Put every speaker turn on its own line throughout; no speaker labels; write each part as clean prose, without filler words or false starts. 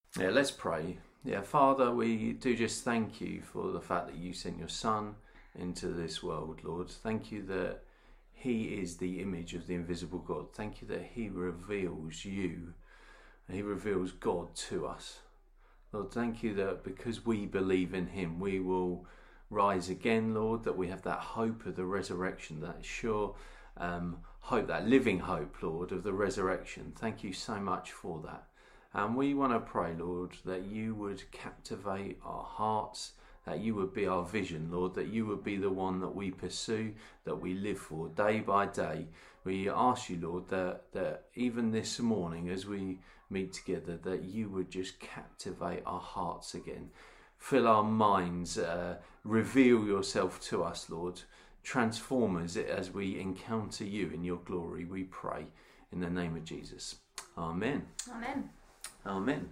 Yeah, let's pray. Yeah, Father, we do just thank you for the fact that you sent your Son into this world, Lord. Thank you that he is the image of the invisible God. Thank you that he reveals you, and he reveals God to us. Lord, thank you that because we believe in him, we will rise again, Lord, that we have that hope of the resurrection, that sure hope, that living hope, Lord, of the resurrection. Thank you so much for that. And we want to pray, Lord, that you would captivate our hearts, that you would be our vision, Lord, that you would be the one that we pursue, that we live for day by day. We ask you, Lord, that even this morning as we meet together, that you would just captivate our hearts again. Fill our minds, reveal yourself to us, Lord. Transform us as we encounter you in your glory, we pray in the name of Jesus. Amen.
Amen.
Amen.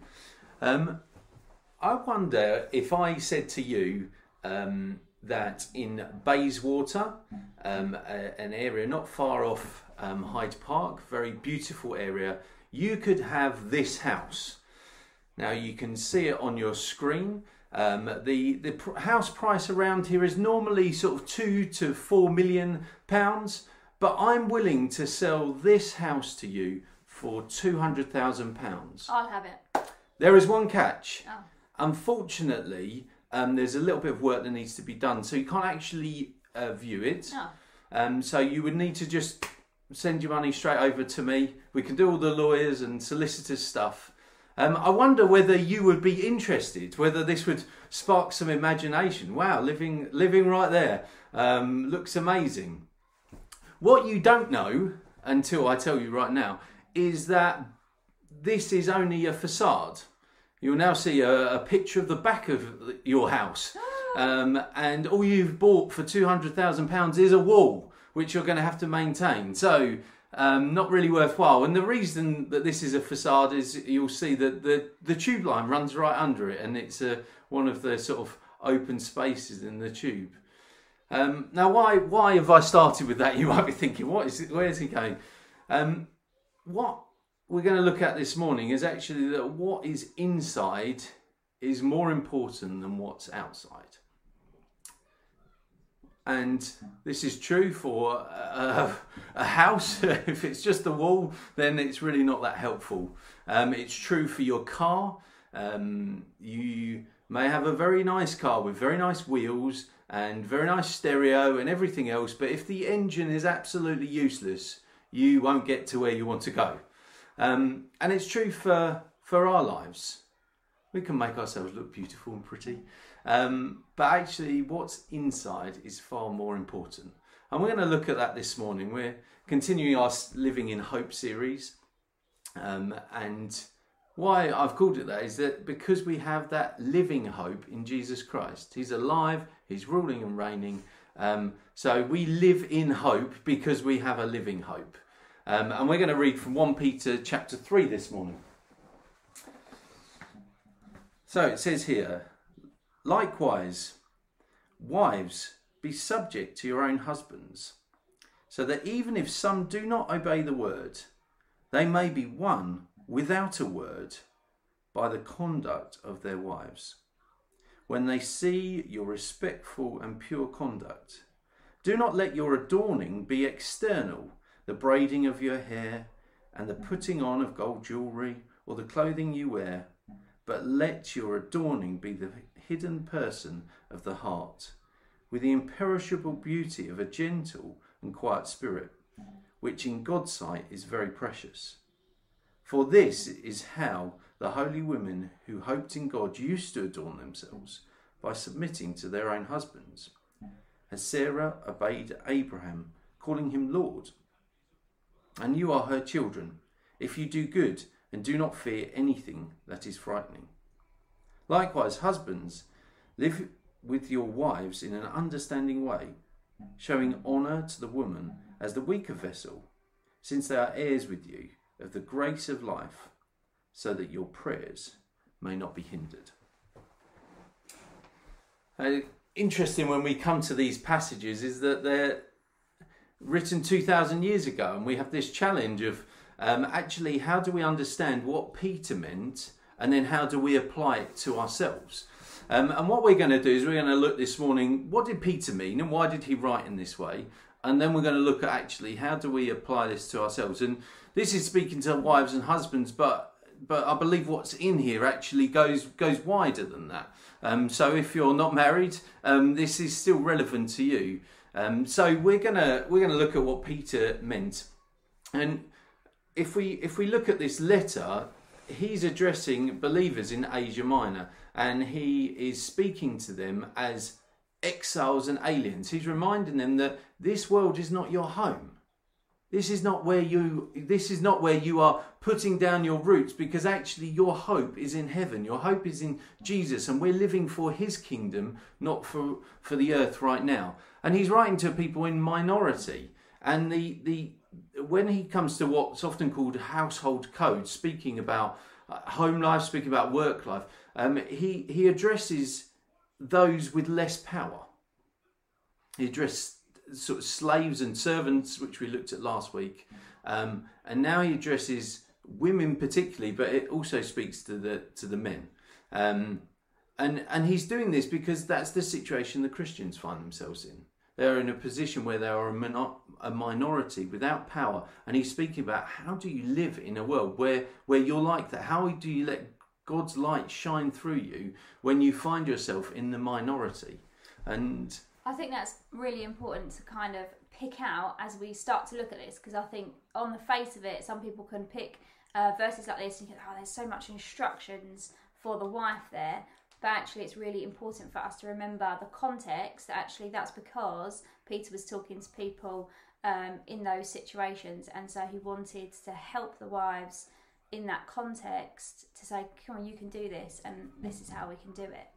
I wonder if I said to you that in Bayswater, an area not far off Hyde Park, very beautiful area, you could have this house. Now you can see it on your screen. The house price around here is normally sort of £2 to £4 million, but I'm willing to sell this house to you for £200,000.
I'll have it.
There is one catch.
Oh.
Unfortunately, there's a little bit of work that needs to be done, so you can't actually view it.
Oh.
So you would need to just send your money straight over to me. We can do all the lawyers and solicitors stuff. I wonder whether you would be interested, whether this would spark some imagination. Wow, living right there. Looks amazing. What you don't know, until I tell you right now, is that this is only a facade. You'll now see a picture of the back of your house. And all you've bought for £200,000 is a wall, which you're going to have to maintain. So, not really worthwhile. And the reason that this is a facade is you'll see that the tube line runs right under it, and it's one of the sort of open spaces in the tube. Now, why have I started with that? You might be thinking, where's he going? What we're going to look at this morning is actually that what is inside is more important than what's outside. And this is true for a house. If it's just the wall, then it's really not that helpful. It's true for your car. You may have a very nice car with very nice wheels and very nice stereo and everything else, but if the engine is absolutely useless, you won't get to where you want to go. And it's true for our lives. We can make ourselves look beautiful and pretty, but actually what's inside is far more important. And we're going to look at that this morning. We're continuing our Living in Hope series, and why I've called it that is that because we have that living hope in Jesus Christ. He's alive, he's ruling and reigning, so we live in hope because we have a living hope. And we're going to read from 1 Peter chapter 3 this morning. So it says here, likewise, wives, be subject to your own husbands, so that even if some do not obey the word, they may be won without a word by the conduct of their wives, when they see your respectful and pure conduct. Do not let your adorning be external, the braiding of your hair and the putting on of gold jewellery or the clothing you wear, but let your adorning be the hidden person of the heart, with the imperishable beauty of a gentle and quiet spirit, which in God's sight is very precious. For this is how the holy women who hoped in God used to adorn themselves, by submitting to their own husbands, as Sarah obeyed Abraham, calling him Lord. And you are her children, if you do good and do not fear anything that is frightening. Likewise, husbands, live with your wives in an understanding way, showing honour to the woman as the weaker vessel, since they are heirs with you of the grace of life, so that your prayers may not be hindered. Interesting when we come to these passages is that they're written 2,000 years ago, and we have this challenge of actually how do we understand what Peter meant and then how do we apply it to ourselves? And what we're going to do is we're going to look this morning, what did Peter mean and why did he write in this way? And then we're going to look at actually how do we apply this to ourselves. And this is speaking to wives and husbands, but I believe what's in here actually goes wider than that. So if you're not married, this is still relevant to you. So we're gonna look at what Peter meant. And if we look at this letter, he's addressing believers in Asia Minor, and he is speaking to them as exiles and aliens. He's reminding them that this world is not your home. This is not where you are putting down your roots, because actually your hope is in heaven. Your hope is in Jesus, and we're living for his kingdom, not for the earth right now. And he's writing to people in minority. And when he comes to what's often called household code, speaking about home life, speaking about work life, he addresses those with less power. He addressed sort of slaves and servants, which we looked at last week, and now he addresses women particularly, but it also speaks to the men, and he's doing this because that's the situation the Christians find themselves in. They're in a position where they are a minority without power, and he's speaking about how do you live in a world where you're like that? How do you let God's light shine through you when you find yourself in the minority? And
I think that's really important to kind of pick out as we start to look at this, because I think on the face of it, some people can pick verses like this and think, oh, there's so much instructions for the wife there. But actually, it's really important for us to remember the context. Actually, that's because Peter was talking to people in those situations, and so he wanted to help the wives in that context to say, come on, you can do this, and this is how we can do it.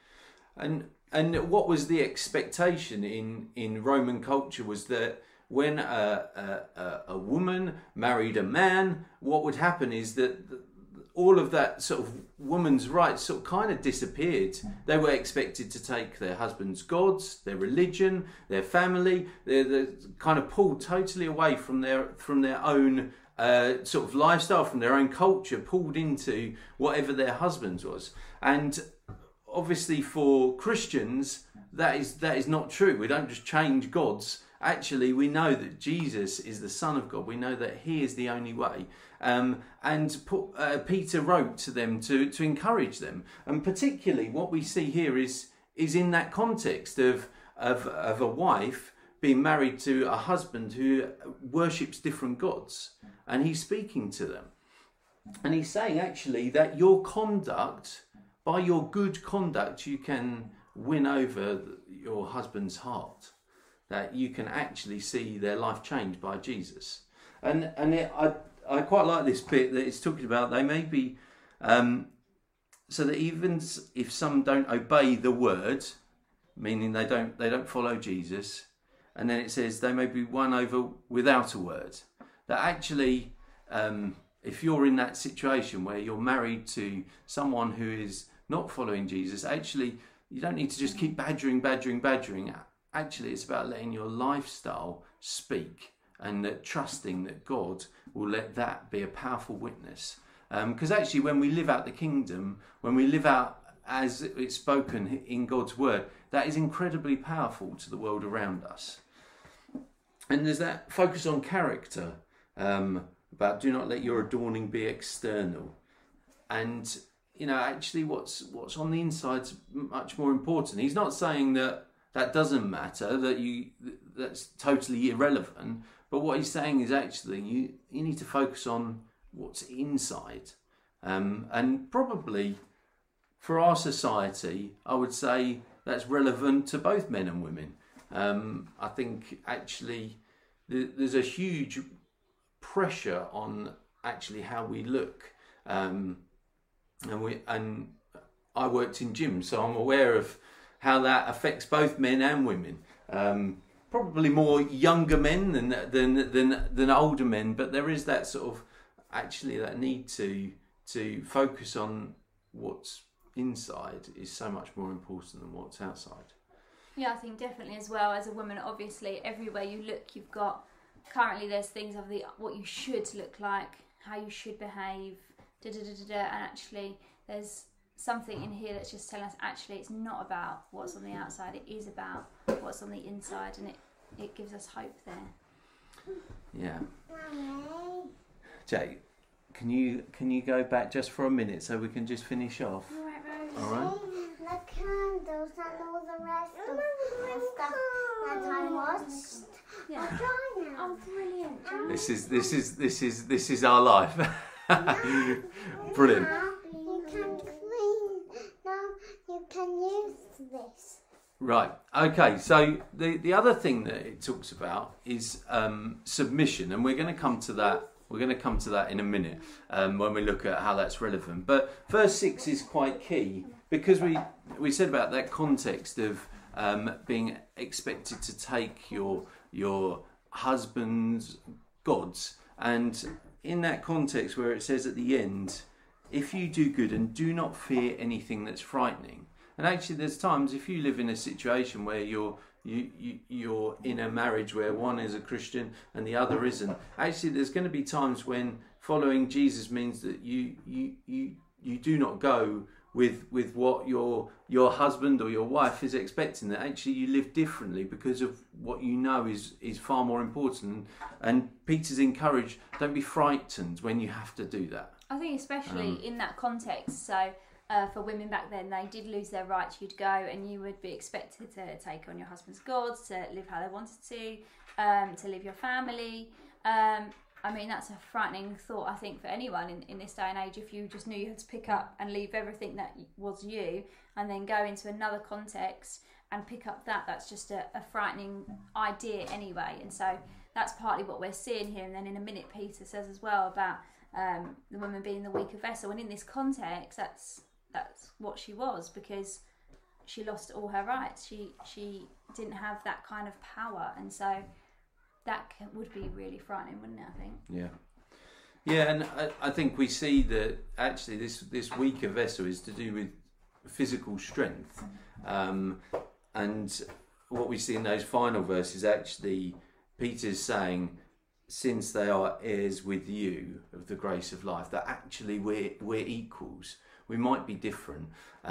And what was the expectation in Roman culture was that when a woman married a man, what would happen is that all of that sort of woman's rights sort of kind of disappeared. They were expected to take their husband's gods, their religion, their family. They're kind of pulled totally away from their own sort of lifestyle, from their own culture, pulled into whatever their husband's was. And obviously for Christians, that is not true. We don't just change gods. Actually, we know that Jesus is the Son of God. We know that he is the only way. And Peter wrote to them to encourage them. And particularly what we see here is in that context of a wife being married to a husband who worships different gods. And he's speaking to them. And he's saying actually that your conduct, by your good conduct, you can win over your husband's heart. That you can actually see their life changed by Jesus. And I quite like this bit that it's talking about. They may be, so that even if some don't obey the word, meaning they don't follow Jesus, and then it says they may be won over without a word. That actually, if you're in that situation where you're married to someone who is not following Jesus, actually you don't need to just keep badgering. Actually, it's about letting your lifestyle speak, and that trusting that God will let that be a powerful witness. Because actually, when we live out the kingdom, when we live out as it's spoken in God's word, that is incredibly powerful to the world around us. And there's that focus on character, about do not let your adorning be external. And actually, what's on the inside's much more important. He's not saying that doesn't matter, that's totally irrelevant. But what he's saying is actually you need to focus on what's inside. And probably for our society, I would say that's relevant to both men and women. I think actually there's a huge pressure on actually how we look. And I worked in gyms, so I'm aware of how that affects both men and women. Probably more younger men than older men, but there is that sort of actually that need to focus on what's inside is so much more important than what's outside. Yeah, I think definitely as well. As a woman, obviously, everywhere you look, you've got currently there's things of what you should look like, how you should behave, and actually there's something in here that's just telling us actually it's not about what's on the outside, it is about what's on the inside, and it gives us hope there.
Yeah. Jay, can you go back just for a minute so we can just finish off?
All right, Rose.
All right.
The candles and all the rest of the stuff that I watched.
Yeah.
Vagina.
Oh, brilliant, Jan.
This is our life. Brilliant.
Now you can clean. Now you can use this.
Right. Okay. So the other thing that it talks about is submission, and we're going to come to that. We're going to come to that in a minute when we look at how that's relevant. But verse 6 is quite key because we said about that context of being expected to take your husband's gods, and in that context where it says at the end, if you do good and do not fear anything that's frightening. And actually, there's times if you live in a situation where you're in a marriage where one is a Christian and the other isn't. Actually, there's going to be times when following Jesus means that you do not go with what your husband or your wife is expecting. That actually you live differently because of what you know is far more important. And Peter's encouraged, don't be frightened when you have to do that.
I think especially in that context, so for women back then, they did lose their rights. You'd go and you would be expected to take on your husband's gods, to live how they wanted to live your family. I mean, that's a frightening thought, I think, for anyone in this day and age. If you just knew you had to pick up and leave everything that was you and then go into another context and pick up that's just a frightening idea anyway. And so that's partly what we're seeing here. And then in a minute, Peter says as well about the woman being the weaker vessel. And in this context, that's what she was, because she lost all her rights. She didn't have that kind of power, and so that would be really frightening, wouldn't it? I think.
Yeah, and I think we see that actually this weaker vessel is to do with physical strength, and what we see in those final verses, actually, Peter's saying, since they are heirs with you of the grace of life, that actually we're equals. We might be different,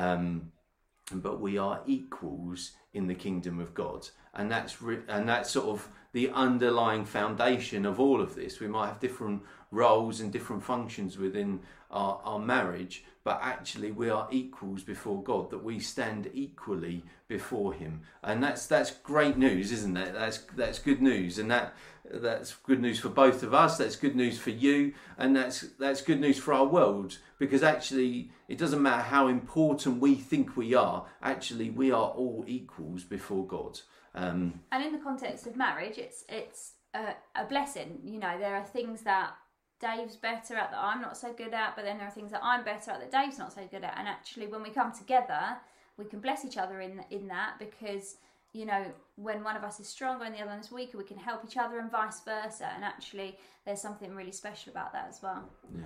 but we are equals in the kingdom of God, and that's sort of the underlying foundation of all of this. We might have different roles and different functions within our marriage, but actually we are equals before God, that we stand equally before Him, and that's great news, isn't it? That's good news, and that's good news for both of us. That's good news for you, and that's good news for our world, because actually it doesn't matter how important we think we are. Actually, we are all equals before God.
And in the context of marriage, it's a blessing. You know, there are things that Dave's better at that I'm not so good at, but then there are things that I'm better at that Dave's not so good at. And actually, when we come together, we can bless each other in that, because, you know, when one of us is stronger and the other one is weaker, we can help each other and vice versa. And actually, there's something really special about that as well.
Yeah.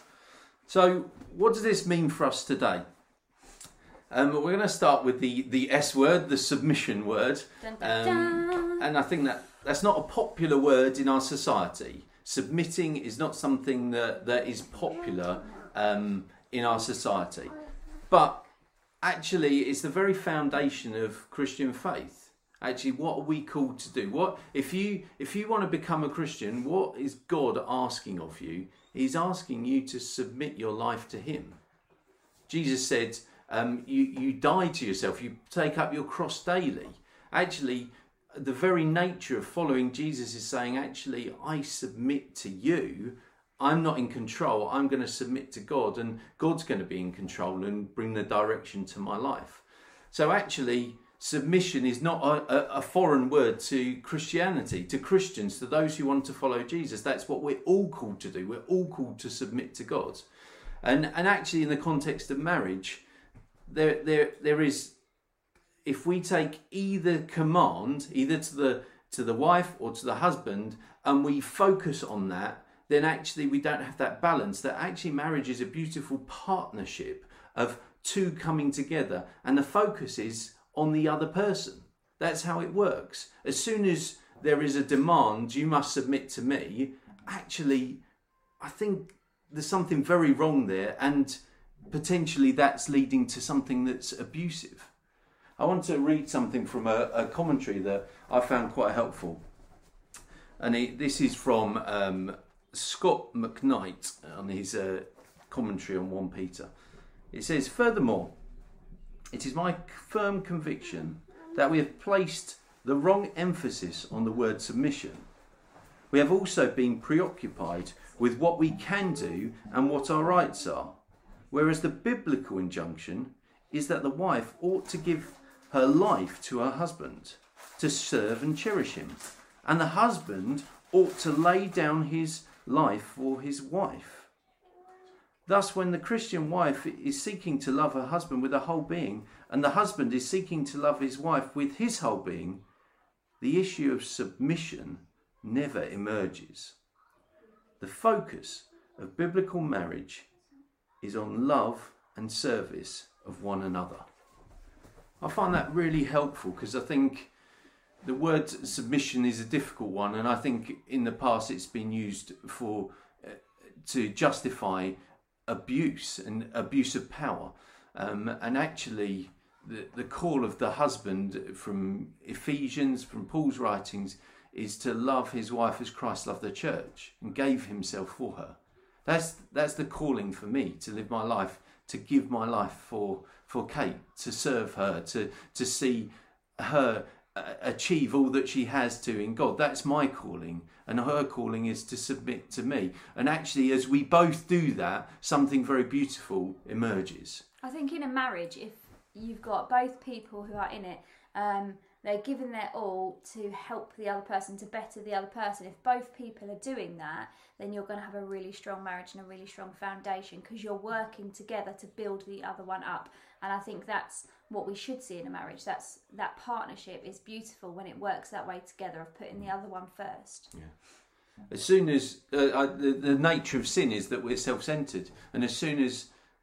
So, what does this mean for us today? We're going to start with the S word, the submission word.
Dun, dun, dun.
And I think that's not a popular word in our society. Submitting is not something that is popular in our society. But actually, it's the very foundation of Christian faith. Actually, what are we called to do? What if you want to become a Christian, what is God asking of you? He's asking you to submit your life to Him. Jesus said, you die to yourself, you take up your cross daily. Actually, the very nature of following Jesus is saying, actually, I submit to you. I'm not in control. I'm going to submit to God, and God's going to be in control and bring the direction to my life. So actually, submission is not a foreign word to Christianity, to Christians, to those who want to follow Jesus. That's what we're all called to do. We're all called to submit to God. And actually, in the context of marriage, there is, if we take either command, either to the wife or to the husband, and we focus on that, then actually we don't have that balance. That actually marriage is a beautiful partnership of two coming together, and the focus is on the other person. That's how it works. As soon as there is a demand, you must submit to me, actually, I think there's something very wrong there, and potentially that's leading to something that's abusive. I want to read something from a commentary that I found quite helpful. And this is from Scott McKnight on his commentary on 1 Peter. It says, "Furthermore, it is my firm conviction that we have placed the wrong emphasis on the word submission. We have also been preoccupied with what we can do and what our rights are, whereas the biblical injunction is that the wife ought to give her life to her husband, to serve and cherish him, and the husband ought to lay down his life for his wife. Thus, when the Christian wife is seeking to love her husband with her whole being, and the husband is seeking to love his wife with his whole being, the issue of submission never emerges. The focus of biblical marriage is on love and service of one another." I find that really helpful, because I think the word submission is a difficult one, and I think in the past it's been used for to justify abuse and abuse of power, and actually the call of the husband from Ephesians, from Paul's writings, is to love his wife as Christ loved the church and gave himself for her. That's the calling for me, to live my life, to give my life for Kate, to serve her, to see her achieve all that she has to in God. That's my calling, and her calling is to submit to me. And actually, as we both do that, something very beautiful emerges.
I think in a marriage, if you've got both people who are in it, they're giving their all to help the other person, to better the other person. If both people are doing that, then you're going to have a really strong marriage and a really strong foundation, because you're working together to build the other one up. And I think that's what we should see in a marriage. That partnership is beautiful when it works that way together, of putting the other one first.
Yeah. As soon as the nature of sin is that we're self-centered, and as soon as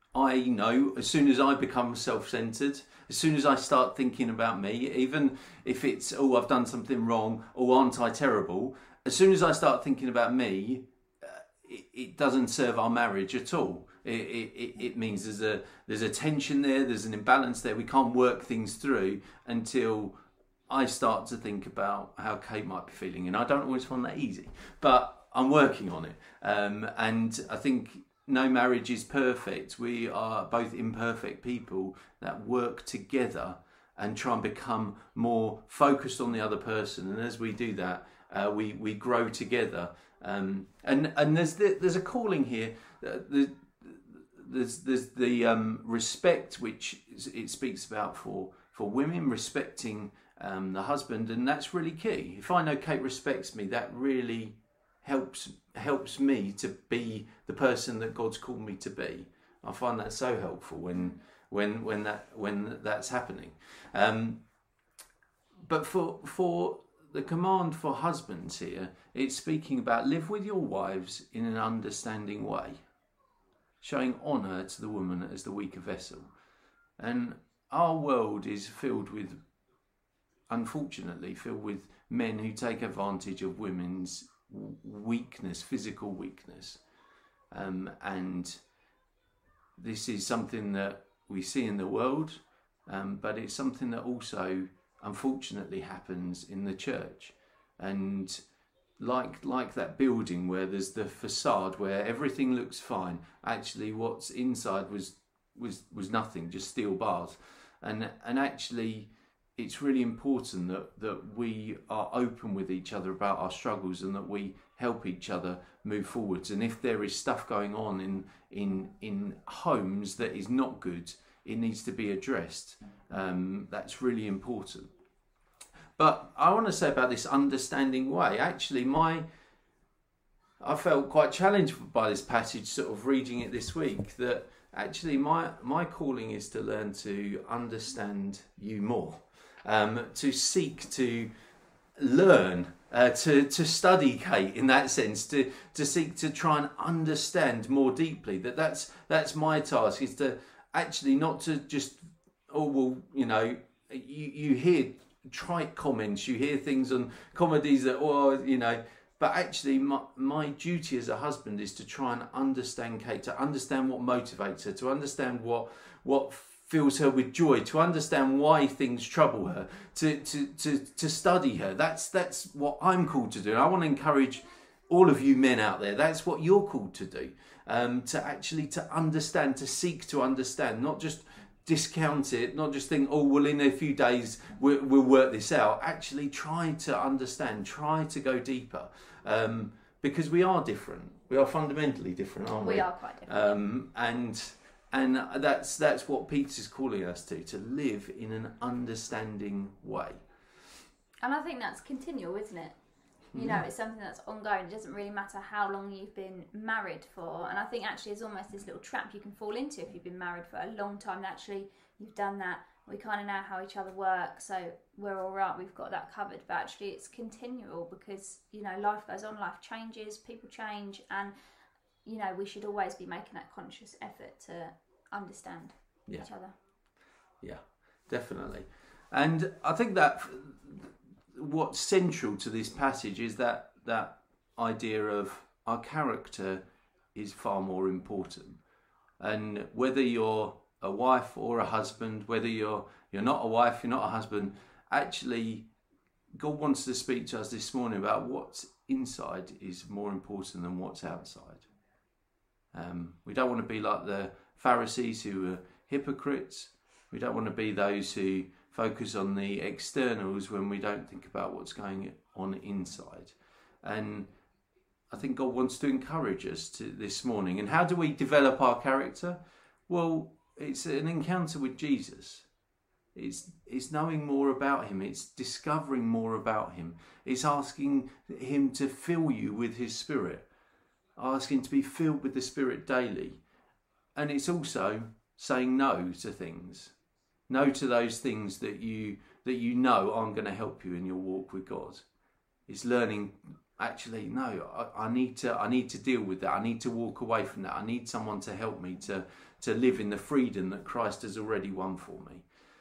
I become self-centered, as soon as I start thinking about me, even if it's, oh, I've done something wrong, or aren't I terrible, as soon as I start thinking about me, it doesn't serve our marriage at all. It means there's a tension there, there's an imbalance there. We can't work things through until I start to think about how Kate might be feeling. And I don't always find that easy, but I'm working on it. And I think no marriage is perfect. We are both imperfect people that work together and try and become more focused on the other person. And as we do that, we grow together. And there's a calling here. There's the respect which it speaks about for women, respecting the husband, and that's really key. If I know Kate respects me, that really helps me to be the person that God's called me to be. I find that so helpful when that's happening. But for the command for husbands here, it's speaking about live with your wives in an understanding way, showing honour to the woman as the weaker vessel. And our world is unfortunately filled with men who take advantage of women's weakness, physical weakness. And this is something that we see in the world, but it's something that also unfortunately happens in the church. And like that building where there's the facade where everything looks fine, actually what's inside was nothing, just steel bars. And actually it's really important that we are open with each other about our struggles, and that we help each other move forwards. And if there is stuff going on in homes that is not good, it needs to be addressed. That's really important. But I want to say about this understanding way, actually I felt quite challenged by this passage, sort of reading it this week, that actually my calling is to learn to understand you more, to seek to learn, to study Kate in that sense, to seek to try and understand more deeply. That's my task, is to actually not to just, oh well, you hear trite comments, you hear things on comedies that, oh, But actually, my duty as a husband is to try and understand Kate, to understand what motivates her, to understand what fills her with joy, to understand why things trouble her, to study her. That's what I'm called to do. And I want to encourage all of you men out there. That's what you're called to do. To understand, to seek to understand, not just discount it, not just think, oh, well, in a few days we'll work this out. Actually try to understand, try to go deeper, because we are different. We are fundamentally different, aren't we?
We are quite different.
And that's what Peter's calling us to live in an understanding way.
And I think that's continual, isn't it? You know, it's something that's ongoing. It doesn't really matter how long you've been married for. And I think actually it's almost this little trap you can fall into if you've been married for a long time. And actually, you've done that. We kind of know how each other work, so we're all right. We've got that covered. But actually, it's continual because, you know, life goes on, life changes, people change. And, you know, we should always be making that conscious effort to understand each other. Yeah,
definitely. And I think that what's central to this passage is that idea of our character is far more important. And whether you're a wife or a husband, whether you're not a wife, you're not a husband, actually God wants to speak to us this morning about what's inside is more important than what's outside. We don't want to be like the Pharisees who were hypocrites. We don't want to be those who focus on the externals when we don't think about what's going on inside. And I think God wants to encourage us to this morning. And how do we develop our character? Well, it's an encounter with Jesus. It's knowing more about him. It's discovering more about him. It's asking him to fill you with his Spirit. Asking to be filled with the Spirit daily. And it's also saying no to things. No to those things that you know aren't going to help you in your walk with God. It's learning, actually, no, I need to deal with that. I need to walk away from that. I need someone to help me to live in the freedom that Christ has already won for me.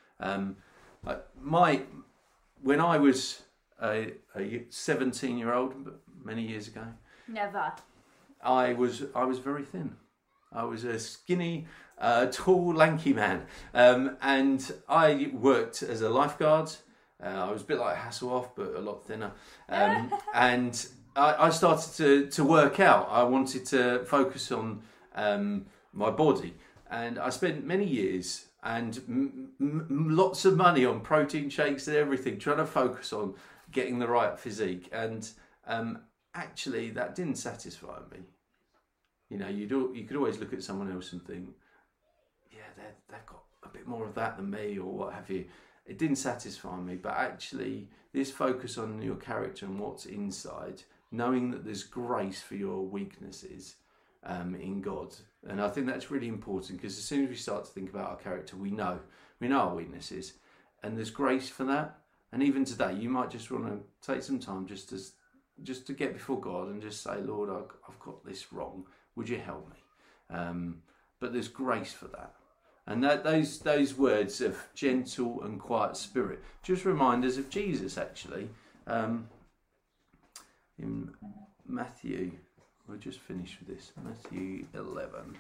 When I was a 17-year-old, many years ago,
never.
I was very thin. I was a skinny, tall, lanky man, and I worked as a lifeguard. I was a bit like Hasselhoff, but a lot thinner. And I started to work out. I wanted to focus on my body, and I spent many years and lots of money on protein shakes and everything, trying to focus on getting the right physique. And actually, that didn't satisfy me. You know, you could always look at someone else and think, yeah, they've got a bit more of that than me, or what have you. It didn't satisfy me. But actually, this focus on your character and what's inside, knowing that there's grace for your weaknesses in God. And I think that's really important, because as soon as we start to think about our character, we know our weaknesses, and there's grace for that. And even today, you might just want to take some time just to get before God and just say, Lord, I've got this wrong. Would you help me? But there's grace for that. And those words of gentle and quiet spirit just remind us of Jesus, actually. In Matthew, we'll just finish with this. Matthew 11.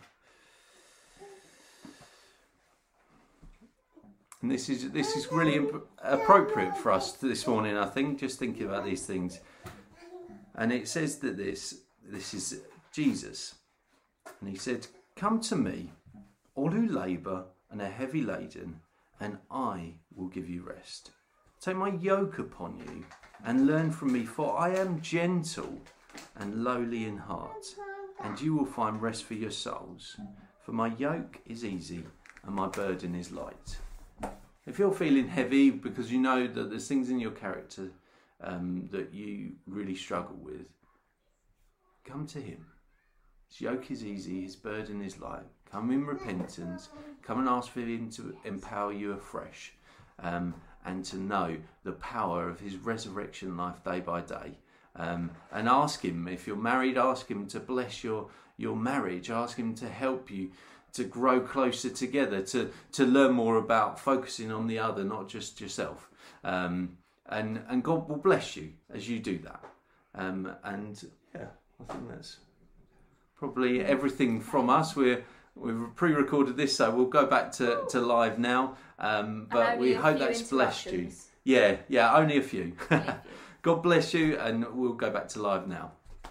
And this is really appropriate for us this morning, I think, just thinking about these things. And it says that this is Jesus. And he said, "Come to me, all who labour and are heavy laden, and I will give you rest. Take my yoke upon you and learn from me, for I am gentle and lowly in heart, and you will find rest for your souls. For my yoke is easy and my burden is light." If you're feeling heavy because you know that there's things in your character that you really struggle with, come to him. His yoke is easy, his burden is light. Come in repentance, come and ask for him to empower you afresh, and to know the power of his resurrection life day by day. And ask him, if you're married, ask him to bless your marriage, ask him to help you to grow closer together, to learn more about focusing on the other, not just yourself. And God will bless you as you do that. And yeah, I think that's probably everything from us. We've pre-recorded this, so we'll go back to live now. But we hope that's blessed you. Yeah, only a few. God bless you, and we'll go back to live now.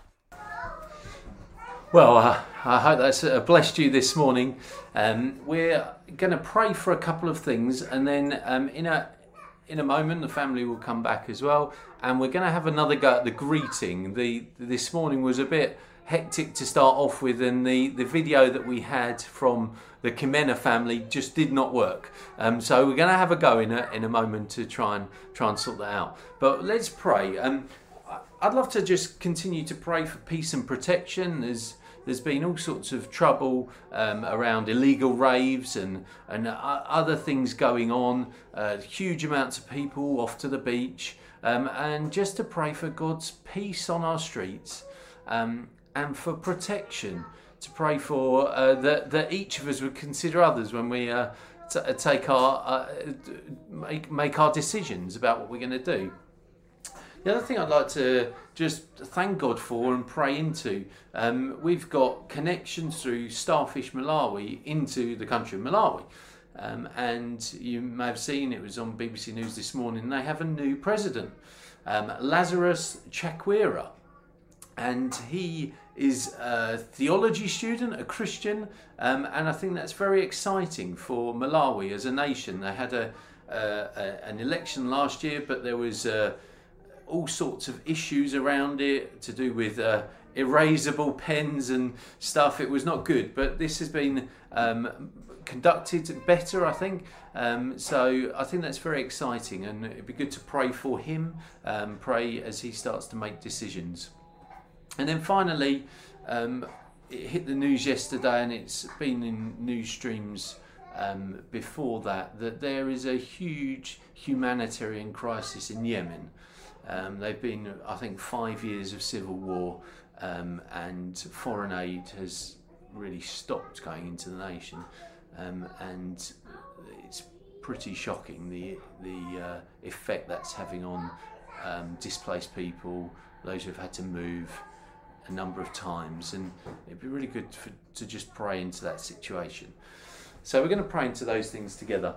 Well, I hope that's blessed you this morning. We're going to pray for a couple of things, and then in a moment the family will come back as well, and we're going to have another go at the greeting. This morning was a bit hectic to start off with, and the video that we had from the Kimena family just did not work. So we're going to have a go in a moment to try and sort that out. But let's pray. I'd love to just continue to pray for peace and protection. There's been all sorts of trouble around illegal raves and other things going on. Huge amounts of people off to the beach, and just to pray for God's peace on our streets. And for protection, to pray for that each of us would consider others when we make our decisions about what we're going to do. The other thing I'd like to just thank God for and pray into, we've got connections through Starfish Malawi into the country of Malawi. And you may have seen, it was on BBC News this morning, they have a new president, Lazarus Chakwera. And he is a theology student, a Christian, and I think that's very exciting for Malawi as a nation. They had an election last year, but there was all sorts of issues around it to do with erasable pens and stuff. It was not good, but this has been conducted better, I think. So I think that's very exciting, and it'd be good to pray for him, pray as he starts to make decisions. And then finally, it hit the news yesterday, and it's been in news streams before that there is a huge humanitarian crisis in Yemen. They've been, I think, 5 years of civil war, and foreign aid has really stopped going into the nation, and it's pretty shocking the effect that's having on displaced people, those who've had to move a number of times, and it'd be really good to just pray into that situation. So we're going to pray into those things together.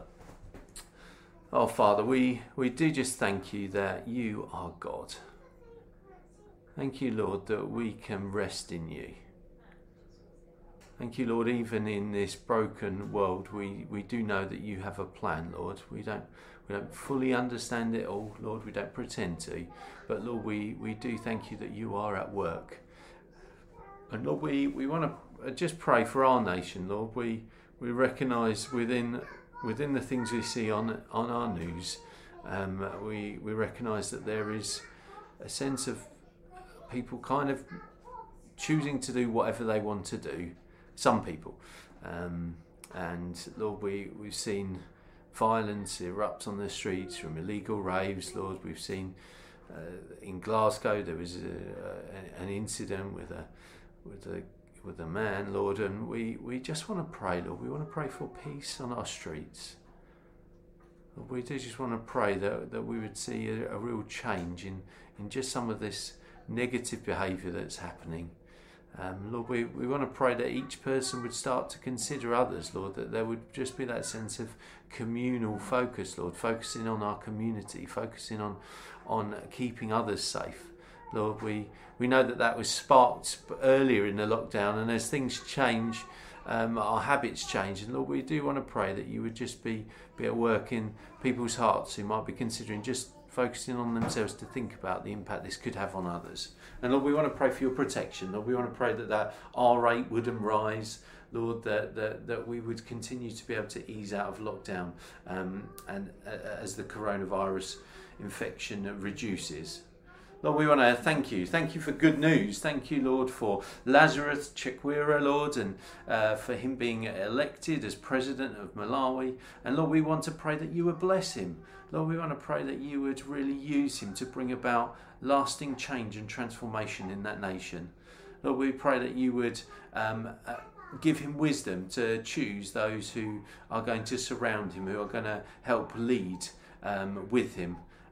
Oh Father, we do just thank you that you are God. Thank you, Lord, that we can rest in you. Thank you, Lord, even in this broken world, we do know that you have a plan, Lord. We don't fully understand it all, Lord. We don't pretend to. But Lord, we do thank you that you are at work. And Lord, we want to just pray for our nation, Lord. We recognise within the things we see on our news, we recognise that there is a sense of people kind of choosing to do whatever they want to do. Some people, and Lord, we've seen violence erupt on the streets from illegal raves. Lord, we've seen in Glasgow there was an incident with a man, Lord, and we just want to pray, Lord. We want to pray for peace on our streets. Lord, we do just want to pray that we would see a real change in just some of this negative behaviour that's happening. Lord, we want to pray that each person would start to consider others, Lord, that there would just be that sense of communal focus, Lord, focusing on our community, focusing on keeping others safe. Lord, we know that was sparked earlier in the lockdown, and as things change, our habits change. And Lord, we do want to pray that you would just be at work in people's hearts who might be considering just focusing on themselves to think about the impact this could have on others. And Lord, we want to pray for your protection. Lord, we want to pray that R rate wouldn't rise. Lord, that we would continue to be able to ease out of lockdown, and as the coronavirus infection reduces. Lord, we want to thank you. Thank you for good news. Thank you, Lord, for Lazarus Chakwera, Lord, and for him being elected as president of Malawi. And Lord, we want to pray that you would bless him. Lord, we want to pray that you would really use him to bring about lasting change and transformation in that nation. Lord, we pray that you would give him wisdom to choose those who are going to surround him, who are going to help lead with him.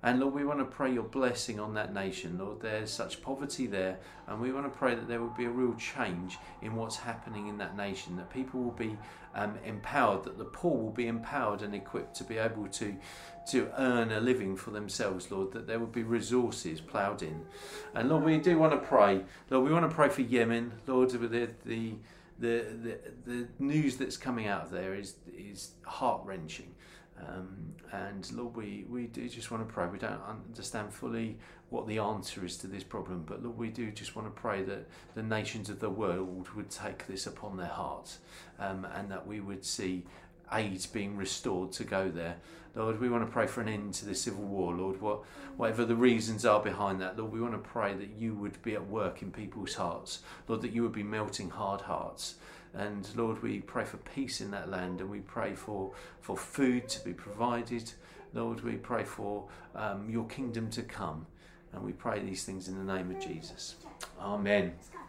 And Lord, we want to pray your blessing on that nation. Lord, there's such poverty there, and we want to pray that there will be a real change in what's happening in that nation, that people will be empowered, that the poor will be empowered and equipped to be able to earn a living for themselves, Lord, that there will be resources ploughed in. And Lord, we do want to pray. Lord, we want to pray for Yemen. Lord, the news that's coming out of there is heart-wrenching. And Lord, we do just want to pray. We don't understand fully what the answer is to this problem, but Lord, we do just want to pray that the nations of the world would take this upon their hearts, and that we would see aid being restored to go there. Lord, we want to pray for an end to the civil war, Lord. Whatever the reasons are behind that, Lord, we want to pray that you would be at work in people's hearts, Lord, that you would be melting hard hearts. And Lord, we pray for peace in that land, and we pray for food to be provided. Lord, we pray for your kingdom to come, and we pray these things in the name of Jesus. Amen.